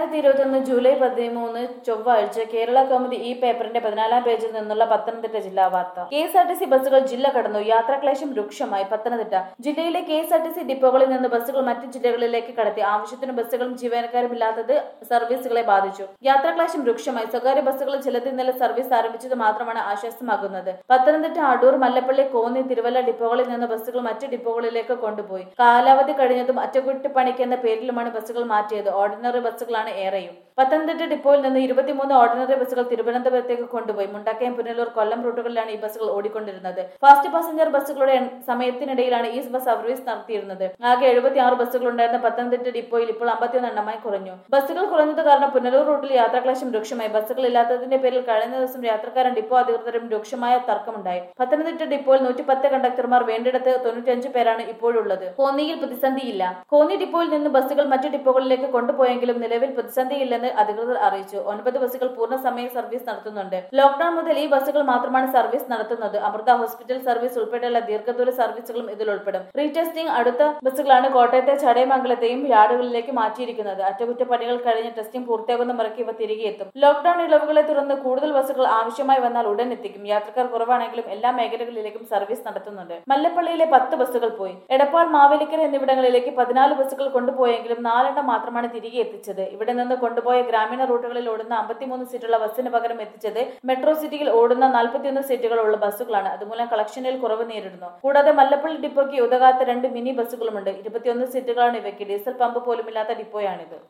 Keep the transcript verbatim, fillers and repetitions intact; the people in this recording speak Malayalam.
രണ്ടായിരത്തി ഇരുപത്തിയൊന്ന് ജൂലൈ പതിമൂന്ന് ചൊവ്വാഴ്ച കേരള കൗമുദി ഈ പേപ്പറിന്റെ പതിനാലാം പേജിൽ നിന്നുള്ള പത്തനംതിട്ട ജില്ലാ വാർത്ത. K S R T C ബസ്സുകൾ ജില്ല കടന്നു, യാത്രാക്ലേശം രൂക്ഷമായി. പത്തനംതിട്ട ജില്ലയിലെ K S R T C ഡിപ്പോകളിൽ നിന്ന് ബസ്സുകൾ മറ്റ് ജില്ലകളിലേക്ക് കടത്തി. ആവശ്യത്തിന് ബസ്സുകളും ജീവനക്കാരും ഇല്ലാത്തത് സർവീസുകളെ ബാധിച്ചു. യാത്രാക്ലേശം രൂക്ഷമായി. സ്വകാര്യ ബസ്സുകളിൽ ചിലത് ഇന്നലെ സർവീസ് ആരംഭിച്ചത് മാത്രമാണ് ആശ്വാസമാകുന്നത്. പത്തനംതിട്ട, അടൂർ, മല്ലപ്പള്ളി, കോന്നി, തിരുവല്ല ഡിപ്പോകളിൽ നിന്ന് ബസ്സുകൾ മറ്റ് ഡിപ്പോകളിലേക്ക് കൊണ്ടുപോയി. കാലാവധി കഴിഞ്ഞതും അറ്റകുറ്റപ്പണിക്ക് എന്ന പേരിലുമാണ് ബസ്സുകൾ മാറ്റിയത്. ഓർഡിനറി ബസ്സുകളാണ് ഏറെയും. പത്തനംതിട്ട ഡിപ്പോയിൽ നിന്ന് ഇരുപത്തിമൂന്ന് ഓർഡിനറി ബസ്സുകൾ തിരുവനന്തപുരത്തേക്ക് കൊണ്ടുപോയി. മുണ്ടക്കയം, പുനലൂർ, കൊല്ലം റൂട്ടുകളിലാണ് ഈ ബസ്സുകൾ ഓടിക്കൊണ്ടിരുന്നത്. ഫാസ്റ്റ് പാസഞ്ചർ ബസ്സുകളുടെ സമയത്തിനിടയിലാണ് ഈ ബസ് സർവീസ് നടത്തിയിരുന്നത്. ആകെ എഴുപത്തി ആറ് ബസ്സുകൾ ഉണ്ടായിരുന്ന പത്തനംതിട്ട ഡിപ്പോയിൽ ഇപ്പോൾ അമ്പത്തിയൊന്ന് എണ്ണമായി കുറഞ്ഞു. ബസ്സുകൾ കുറഞ്ഞത് കാരണം പുനലൂർ റൂട്ടിൽ യാത്രാക്ലേശം രൂക്ഷമായി. ബസ്സുകൾ ഇല്ലാത്തതിന്റെ പേരിൽ കഴിഞ്ഞ ദിവസം യാത്രക്കാരും ഡിപ്പോ അധികൃതരും രൂക്ഷമായ തർക്കമുണ്ടായി. പത്തനംതിട്ട ഡിപ്പോയിൽ നൂറ്റിപ്പത്ത് കണ്ടക്ടർമാർ വേണ്ടിടത്ത് തൊണ്ണൂറ്റഞ്ച് പേരാണ് ഇപ്പോഴുള്ളത്. കോന്നിയിൽ പ്രതിസന്ധിയില്ല. കോന്നി ഡിപ്പോയിൽ നിന്ന് ബസ്സുകൾ മറ്റ് ഡിപ്പോകളിലേക്ക് കൊണ്ടുപോയെങ്കിലും നിലവിൽ പ്രതിസന്ധിയില്ലെന്ന് അധികൃതർ അറിയിച്ചു. ഒൻപത് ബസ്സുകൾ പൂർണ്ണസമയ സർവീസ് നടത്തുന്നുണ്ട്. ലോക്ഡൌൺ മുതൽ ഈ ബസ്സുകൾ മാത്രമാണ് സർവീസ് നടത്തുന്നത്. അമൃത ഹോസ്പിറ്റൽ സർവീസ് ഉൾപ്പെടെയുള്ള ദീർഘദൂര സർവീസുകളും ഇതിൽ ഉൾപ്പെടും. റീടെസ്റ്റിംഗ് അടുത്ത ബസ്സുകളാണ് കോട്ടയത്തെ ചടയമംഗലത്തെയും യാർഡുകളിലേക്ക് മാറ്റിയിരിക്കുന്നത്. അറ്റകുറ്റപ്പണികൾ കഴിഞ്ഞ് ടെസ്റ്റിംഗ് പൂർത്തിയാകുന്ന മുറയ്ക്ക് ഇവ തിരികെ എത്തും. ലോക്ഡൌൺ ഇളവുകളെ തുടർന്ന് കൂടുതൽ ബസ്സുകൾ ആവശ്യമായി വന്നാൽ ഉടൻ എത്തിക്കും. യാത്രക്കാർ കുറവാണെങ്കിലും എല്ലാ മേഖലകളിലേക്കും സർവീസ് നടത്തുന്നുണ്ട്. മല്ലപ്പള്ളിയിലെ പത്ത് ബസ്സുകൾ പോയി. എടപ്പാൾ, മാവേലിക്കര എന്നിവിടങ്ങളിലേക്ക് പതിനാല് ബസ്സുകൾ കൊണ്ടുപോയെങ്കിലും നാലെണ്ണം മാത്രമാണ് തിരികെ എത്തിച്ചത്. ഇവിടെ നിന്ന് കൊണ്ടുപോയ ഗ്രാമീണ റൂട്ടുകളിൽ ഓടുന്ന അമ്പത്തിമൂന്ന് സീറ്റുള്ള ബസ്സിന് പകരം എത്തിച്ചത് മെട്രോ സിറ്റിയിൽ ഓടുന്ന നാൽപ്പത്തിയൊന്ന് സീറ്റുകളുള്ള ബസ്സുകളാണ്. അതുമൂലം കളക്ഷനിൽ കുറവ് നേരിടുന്നു. കൂടാതെ മല്ലപ്പള്ളി ഡിപ്പോയ്ക്ക് ഉതകാത്ത രണ്ട് മിനി ബസ്സുകളുമുണ്ട്. ഇരുപത്തിയൊന്ന് സീറ്റുകളാണ് ഇവയ്ക്ക്. ഡീസൽ പമ്പ് പോലുമില്ലാത്ത ഡിപ്പോയാണിത്.